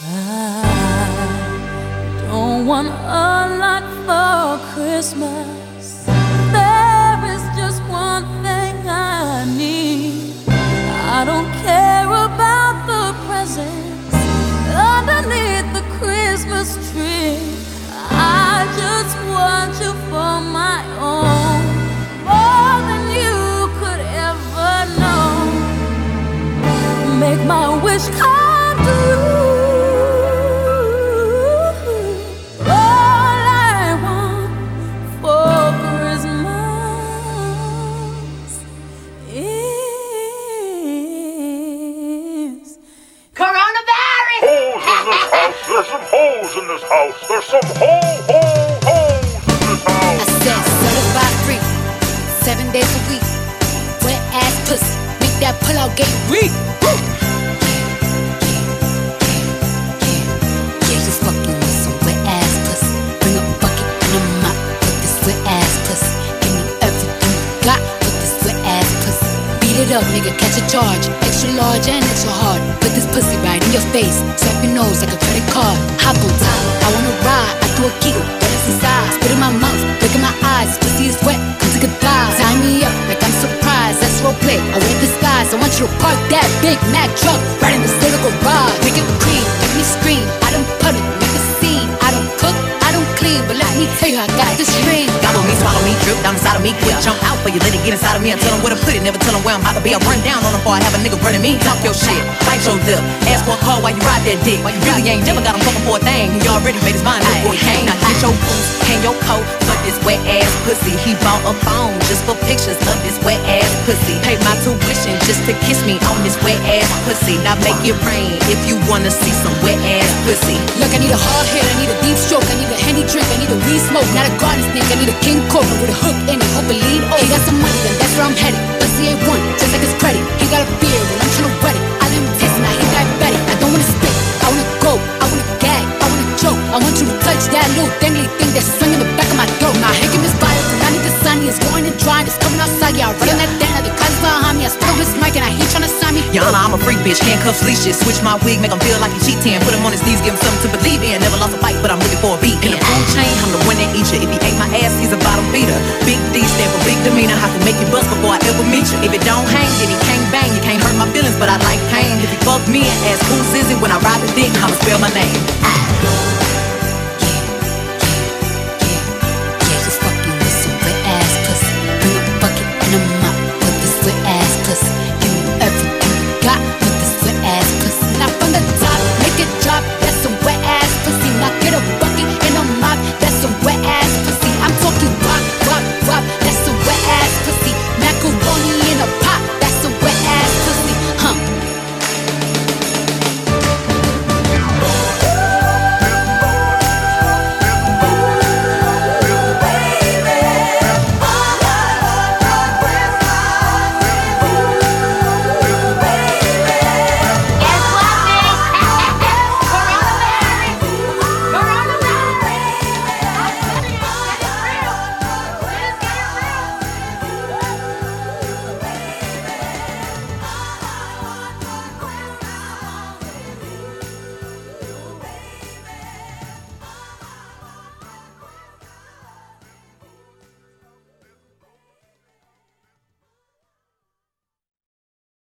I don't want a lot for Christmas. There is just one thing I need. I don't care about the presents underneath the Christmas tree. I just want you for my own, more than you could ever know. Make my wish come true. There's some hoes in this house. There's some hoes in this house. I said certified free, 7 days a week. Wet ass pussy, make that pull out game weak. Yeah, you fucking with some wet ass pussy. Bring a bucket and a mop with this wet ass pussy. Give me everything you got with this wet ass pussy. Beat it up, nigga, catch a charge. Extra large and extra hard. Put this pussy right in your face. Swipe your nose like a credit card. Hop on top, I wanna ride. I do a giggle, wet is inside. Spit in my mouth, look in my eyes. Pussy is wet, come take a dive. Tie me up like I'm surprised. That's roleplay, I wear disguise. I want you to park that Big Mac truck right in the state of garage. Make it cream, make me scream. I don't put it, make a scene. I don't cook, I don't clean. But let me tell you, I got this ring. Gobble me, swallow me, drip down inside of me. Quick jump out for you, let it get inside of me. I tell them where to put it, never tell them where I'm about to be. I run down on them before I have a nigga running me. Talk your shit, bite your lip. Ask for a call while you ride that dick. While you really ain't never got him fucking for a thing. He already made his mind up for a game. Now get your boots, hang your coat for this wet ass pussy. He bought a phone just for pictures of this wet ass pussy. Paid my tuition just to kiss me on this wet ass pussy. Now make it rain if you wanna see some wet ass pussy. Look, I need a hard hit, I need a deep stroke, I need a Henny drink, I need a weed smoke, not a garden snake, I need a king cobra with a hook in it, hope it lead over. He got some money, then that's where I'm headed. Pussy ain't one, just like his credit. He got a beard, when I'm tryna wet it. I let him taste it, now he diabetic. I don't wanna spit, I wanna go, I wanna gag, I wanna choke. I want you to touch that little dangly thing that's swinging the back of my throat. Now hang him his body, I need the sun, it's going and drying, it's coming outside, yeah, I run on that down, the cuz behind me, I spit on his mic and I heat tryna sign me. Your Honor, I'm a freak bitch, handcuffs, leashes. Switch my wig, make him feel like he cheating. Put him on his knees, give him something to believe in. Never lost a fight, but I'm looking for a beat. In the food chain, I'm the one that eat you. If he ate my ass, he's a bottom feeder. Big D stand for big demeanor. I can make you bust before I ever meet you. If it don't hang, then he can't bang. You can't hurt my feelings, but I like pain. If you fuck me and ask who's is it when I ride the dick, I'ma spell my name.